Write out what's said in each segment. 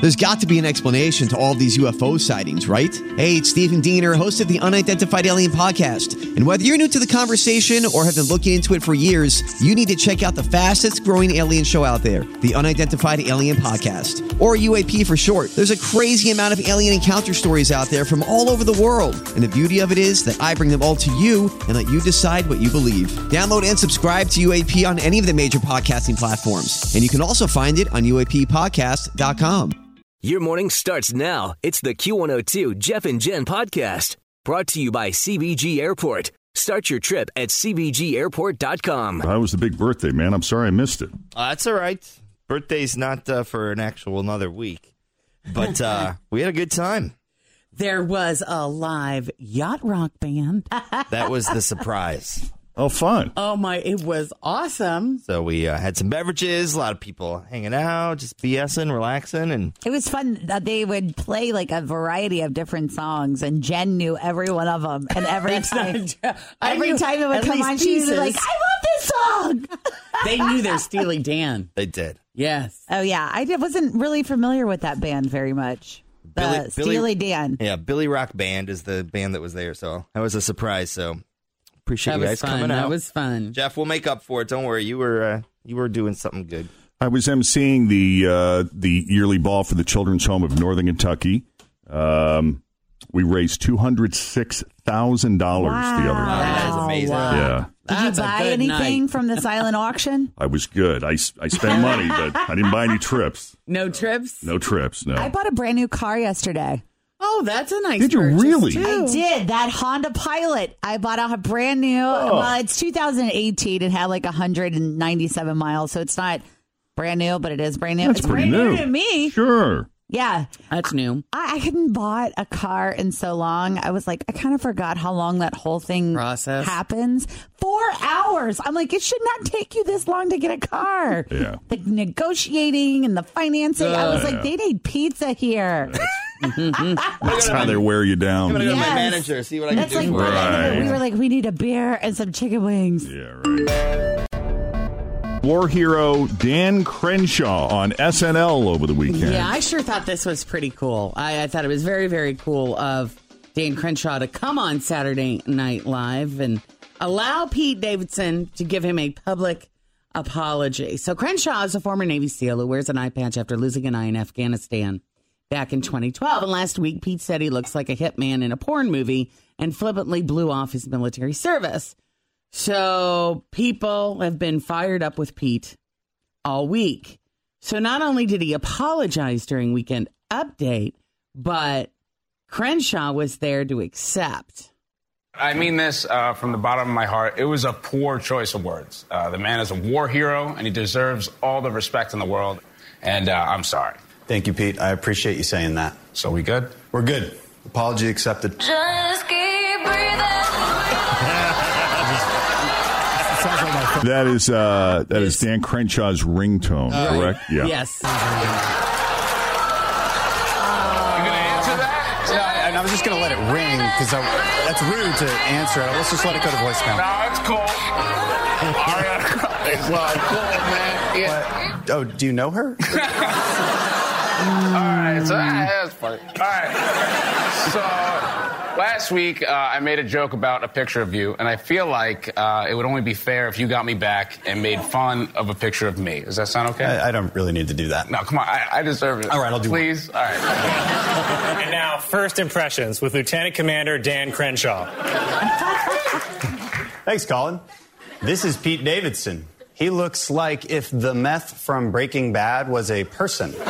There's got to be an explanation to all these UFO sightings, right? Hey, it's Stephen Diener, host of the Unidentified Alien Podcast. And whether you're new to the conversation or have been looking into it for years, you need to check out the fastest growing alien show out there, the Unidentified Alien Podcast, or UAP for short. There's a crazy amount of alien encounter stories out there from all over the world. And the beauty of it is that I bring them all to you and let you decide what you believe. Download and subscribe to UAP on any of the major podcasting platforms. And you can also find it on UAPpodcast.com. Your morning starts now. It's the Q102 Jeff and Jen podcast brought to you by CBG Airport. Start your trip at CBGAirport.com. How was the big birthday, man? I'm sorry I missed it. That's all right. Birthday's not for an actual another week. But we had a good time. There was a live yacht rock band. That was the surprise. Oh, fun. Oh, my, it was awesome. So we had some beverages, a lot of people hanging out, just BSing, relaxing. And it was fun that they would play like a variety of different songs, and Jen knew every one of them. And every time it would come on, she was like, I love this song. They knew their Steely Dan. They did. Yes. Oh, yeah. I wasn't really familiar with that band very much. Steely Dan. Yeah, Billy Rock Band is the band that was there. So that was a surprise. So appreciate you guys coming out. That was fun. Jeff, we'll make up for it. Don't worry. You were doing something good. I was emceeing the yearly ball for the Children's Home of Northern Kentucky. We raised $206,000 the other night. That is amazing. Wow. Yeah. Did you buy anything from the silent auction? I was good. I spent money, but I didn't buy any trips. No trips? No trips, no. I bought a brand new car yesterday. Oh, that's a nice Did you purchase, really? too. I did. That Honda Pilot. I bought a brand new. Well, it's 2018. It had like 197 miles, so it's not brand new, but it is brand new. That's it's pretty brand new to me. Sure. Yeah. That's new. I hadn't bought a car in so long. I was like, I kind of forgot how long that whole thing happens. 4 hours. I'm like, it should not take you this long to get a car. Yeah. The negotiating and the financing. I was like, they need pizza here. That's how they wear you down. I'm going to go to my manager, see what I can do for Right. We were like, we need a beer and some chicken wings. Yeah, right. War hero Dan Crenshaw on SNL over the weekend. Yeah, I sure thought this was pretty cool. I thought it was very, very cool of Dan Crenshaw to come on Saturday Night Live and allow Pete Davidson to give him a public apology. So Crenshaw is a former Navy SEAL who wears an eye patch after losing an eye in Afghanistan back in 2012. And last week, Pete said he looks like a hitman in a porn movie and flippantly blew off his military service. So people have been fired up with Pete all week. So not only did he apologize during Weekend Update, but Crenshaw was there to accept. I mean this from the bottom of my heart. It was a poor choice of words. The man is a war hero, and he deserves all the respect in the world. And I'm sorry. Thank you, Pete. I appreciate you saying that. So we good? We're good. Apology accepted. Just keep breathing. That is Dan Crenshaw's ringtone, correct? Yeah. Yes. You gonna answer that? Yeah, and I was just going to let it ring because that's rude to answer it. Let's just let it go to voicemail. No, it's cool. All right. Well, cool, man. Yeah. Oh, do you know her? All right, so that's funny. All right, so last week I made a joke about a picture of you, and I feel like it would only be fair if you got me back and made fun of a picture of me. Does that sound okay? I don't really need to do that. No, come on, I deserve it. All right, I'll do Please? All right. And now, first impressions with Lieutenant Commander Dan Crenshaw. Thanks, Colin. This is Pete Davidson. He looks like if the meth from Breaking Bad was a person. Not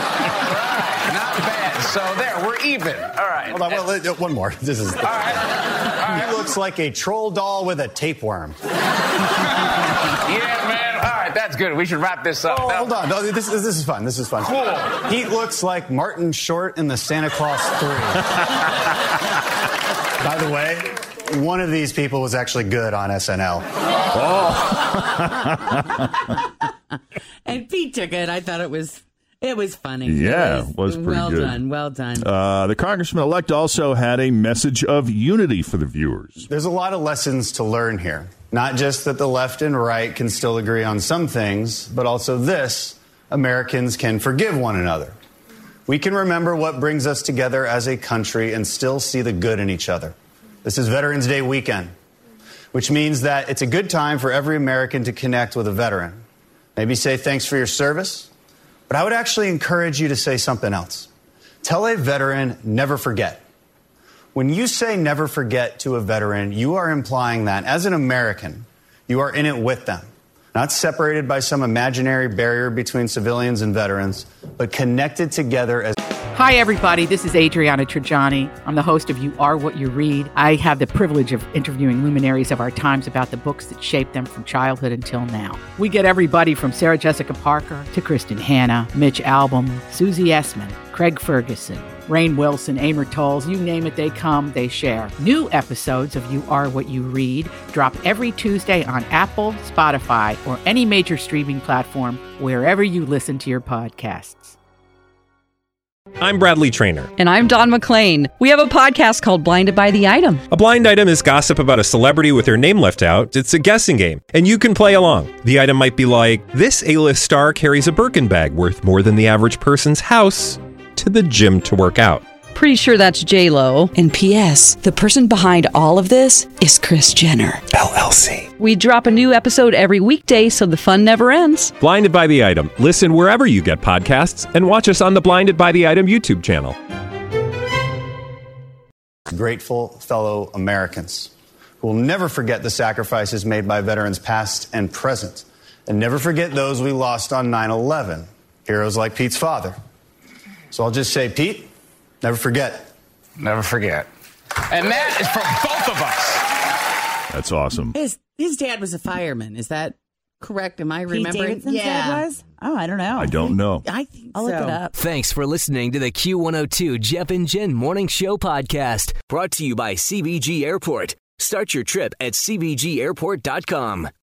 bad. So there, we're even. All right. Hold on, well, one more. This is. All right. He looks like a troll doll with a tapeworm. Yeah, man. All right, that's good. We should wrap this up. Oh, hold on. No, this is fun. This is fun. Cool. He looks like Martin Short in the Santa Claus 3. By the way, one of these people was actually good on SNL. And Pete took it. I thought it was funny. Yeah, it was pretty well good. done. Well done. The congressman-elect also had a message of unity for the viewers. There's a lot of lessons to learn here. Not just that the left and right can still agree on some things, but also this: Americans can forgive one another. we can remember what brings us together as a country and still see the good in each other. This is Veterans Day weekend, which means that it's a good time for every American to connect with a veteran. Maybe say thanks for your service, but I would actually encourage you to say something else. Tell a veteran, never forget. When you say never forget to a veteran, you are implying that as an American, you are in it with them. Not separated by some imaginary barrier between civilians and veterans, but connected together as... Hi, everybody. This is Adriana Trajani. I'm the host of You Are What You Read. I have the privilege of interviewing luminaries of our times about the books that shaped them from childhood until now. We get everybody from Sarah Jessica Parker to Kristen Hanna, Mitch Albom, Susie Essman, Craig Ferguson, Rainn Wilson, Amor Tolls, you name it, they come, they share. New episodes of You Are What You Read drop every Tuesday on Apple, Spotify, or any major streaming platform wherever you listen to your podcasts. I'm Bradley Trainer. And I'm Don McClain. We have a podcast called Blinded by the Item. A blind item is gossip about a celebrity with their name left out. It's a guessing game, and you can play along. The item might be like, this A-list star carries a Birkin bag worth more than the average person's house to the gym to work out. Pretty sure that's J-Lo. And P.S. the person behind all of this is Kris Jenner, LLC. We drop a new episode every weekday so the fun never ends. Blinded by the Item. Listen wherever you get podcasts and watch us on the Blinded by the Item YouTube channel. Grateful fellow Americans who will never forget the sacrifices made by veterans past and present, and never forget those we lost on 9/11, heroes like Pete's father. So I'll just say, Pete, never forget. Never forget. And that is for both of us. That's awesome. His dad was a fireman. Is that correct? Am I Pete remembering? Davidson's dad was? Oh, I don't know. I don't know. I think I'll look it up. Thanks for listening to the Q102 Jeff and Jen Morning Show podcast, brought to you by CBG Airport. Start your trip at CBGAirport.com.